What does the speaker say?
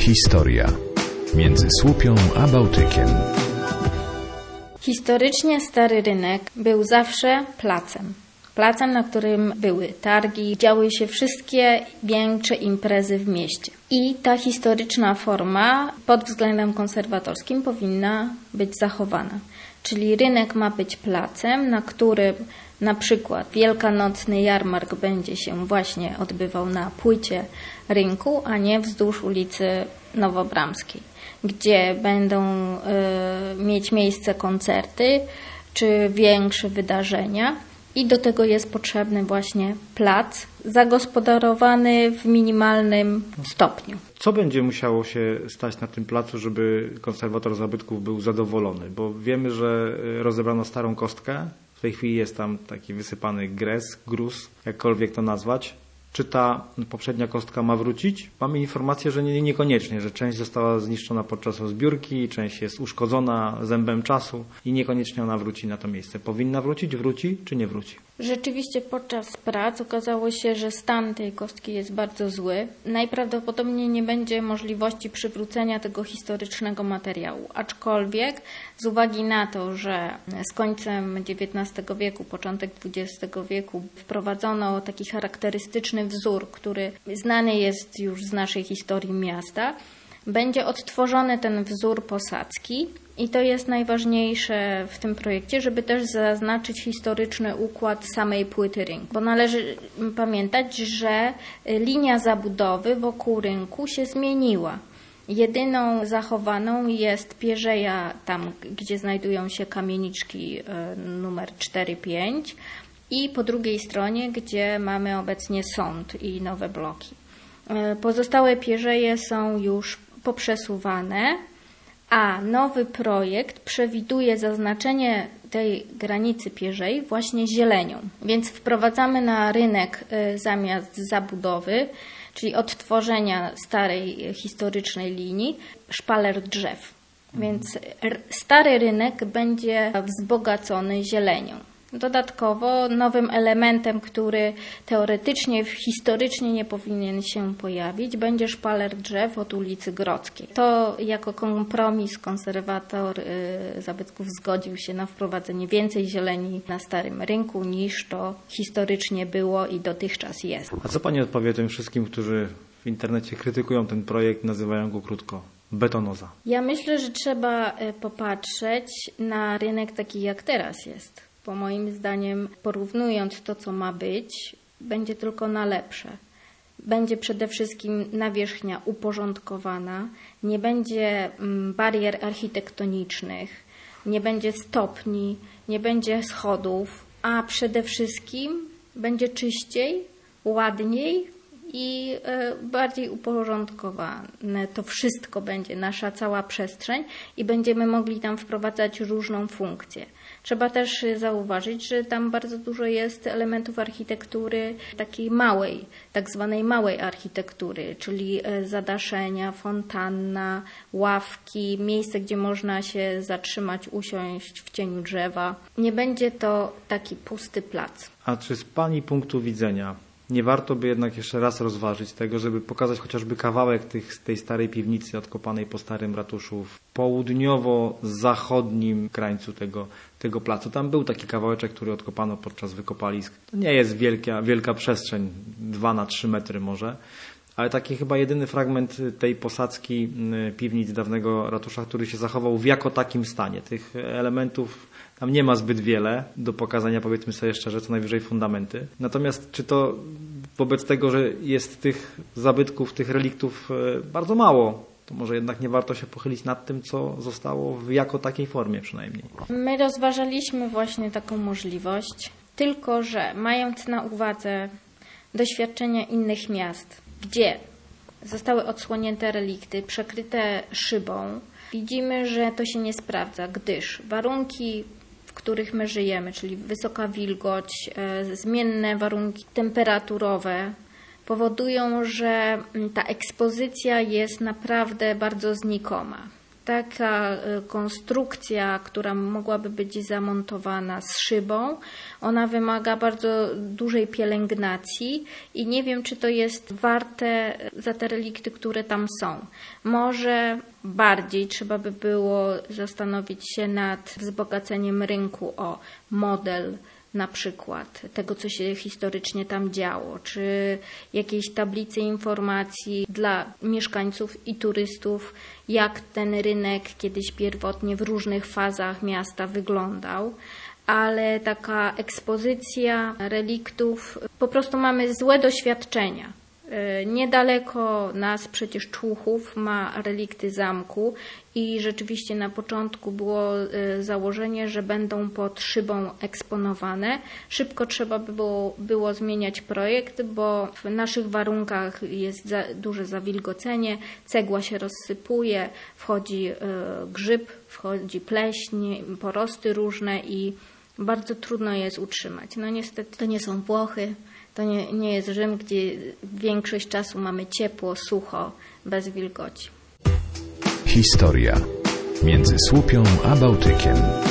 Historia między Słupią a Bałtykiem. Historycznie Stary Rynek był zawsze placem. Placem, na którym były targi, działy się wszystkie większe imprezy w mieście. I ta historyczna forma pod względem konserwatorskim powinna być zachowana. Czyli rynek ma być placem, na którym na przykład wielkanocny jarmark będzie się właśnie odbywał na płycie rynku, a nie wzdłuż ulicy Nowobramskiej, gdzie będą mieć miejsce koncerty czy większe wydarzenia. I do tego jest potrzebny właśnie plac zagospodarowany w minimalnym stopniu. Co będzie musiało się stać na tym placu, żeby konserwator zabytków był zadowolony? Bo wiemy, że rozebrano starą kostkę. W tej chwili jest tam taki wysypany gruz, jakkolwiek to nazwać. Czy ta poprzednia kostka ma wrócić? Mamy informację, że niekoniecznie, że część została zniszczona podczas rozbiórki, część jest uszkodzona zębem czasu i niekoniecznie ona wróci na to miejsce. Powinna wrócić, wróci czy nie wróci? Rzeczywiście podczas prac okazało się, że stan tej kostki jest bardzo zły. Najprawdopodobniej nie będzie możliwości przywrócenia tego historycznego materiału. Aczkolwiek z uwagi na to, że z końcem XIX wieku, początek XX wieku wprowadzono taki charakterystyczny wzór, który znany jest już z naszej historii miasta, będzie odtworzony ten wzór posadzki. I to jest najważniejsze w tym projekcie, żeby też zaznaczyć historyczny układ samej płyty rynku. Bo należy pamiętać, że linia zabudowy wokół rynku się zmieniła. Jedyną zachowaną jest pierzeja tam, gdzie znajdują się kamieniczki numer 4-5 i po drugiej stronie, gdzie mamy obecnie sąd i nowe bloki. Pozostałe pierzeje są już poprzesuwane, a nowy projekt przewiduje zaznaczenie tej granicy pierzei właśnie zielenią. Więc wprowadzamy na rynek zamiast zabudowy, czyli odtworzenia starej historycznej linii, szpaler drzew. Więc stary rynek będzie wzbogacony zielenią. Dodatkowo nowym elementem, który teoretycznie, historycznie nie powinien się pojawić, będzie szpaler drzew od ulicy Grodzkiej. To jako kompromis konserwator zabytków zgodził się na wprowadzenie więcej zieleni na Starym Rynku niż to historycznie było i dotychczas jest. A co Pani odpowie tym wszystkim, którzy w internecie krytykują ten projekt, nazywają go krótko betonoza? Ja myślę, że trzeba popatrzeć na rynek taki jak teraz jest. Bo moim zdaniem, porównując to, co ma być, będzie tylko na lepsze. Będzie przede wszystkim nawierzchnia uporządkowana, nie będzie barier architektonicznych, nie będzie stopni, nie będzie schodów, a przede wszystkim będzie czyściej, ładniej i bardziej uporządkowane. To wszystko będzie, nasza cała przestrzeń i będziemy mogli tam wprowadzać różną funkcję. Trzeba też zauważyć, że tam bardzo dużo jest elementów architektury takiej małej, tak zwanej małej architektury, czyli zadaszenia, fontanna, ławki, miejsce, gdzie można się zatrzymać, usiąść w cieniu drzewa. Nie będzie to taki pusty plac. A czy z Pani punktu widzenia nie warto by jednak jeszcze raz rozważyć tego, żeby pokazać chociażby kawałek tej starej piwnicy odkopanej po starym ratuszu w południowo-zachodnim krańcu tego placu? Tam był taki kawałeczek, który odkopano podczas wykopalisk. To nie jest wielka przestrzeń, 2 na 3 metry może, ale taki chyba jedyny fragment tej posadzki piwnic dawnego ratusza, który się zachował w jako takim stanie. Tych elementów tam nie ma zbyt wiele do pokazania, powiedzmy sobie szczerze, co najwyżej fundamenty. Natomiast czy to wobec tego, że jest tych zabytków, tych reliktów bardzo mało, to może jednak nie warto się pochylić nad tym, co zostało w jako takiej formie przynajmniej? My rozważaliśmy właśnie taką możliwość, tylko że mając na uwadze doświadczenia innych miast, gdzie zostały odsłonięte relikty, przekryte szybą, widzimy, że to się nie sprawdza, gdyż warunki, w których my żyjemy, czyli wysoka wilgoć, zmienne warunki temperaturowe, powodują, że ta ekspozycja jest naprawdę bardzo znikoma. Taka konstrukcja, która mogłaby być zamontowana z szybą, ona wymaga bardzo dużej pielęgnacji i nie wiem, czy to jest warte za te relikty, które tam są. Może bardziej trzeba by było zastanowić się nad wzbogaceniem rynku o model na przykład tego, co się historycznie tam działo, czy jakieś tablice informacji dla mieszkańców i turystów, jak ten rynek kiedyś pierwotnie w różnych fazach miasta wyglądał. Ale taka ekspozycja reliktów, po prostu mamy złe doświadczenia. Niedaleko nas przecież Człuchów ma relikty zamku i rzeczywiście na początku było założenie, że będą pod szybą eksponowane. Szybko trzeba by było zmieniać projekt, bo w naszych warunkach jest duże zawilgocenie, cegła się rozsypuje, wchodzi grzyb, wchodzi pleśń, porosty różne i bardzo trudno jest utrzymać. No niestety to nie są Włochy. To nie jest Rzym, gdzie większość czasu mamy ciepło, sucho, bez wilgoci. Historia między Słupią a Bałtykiem.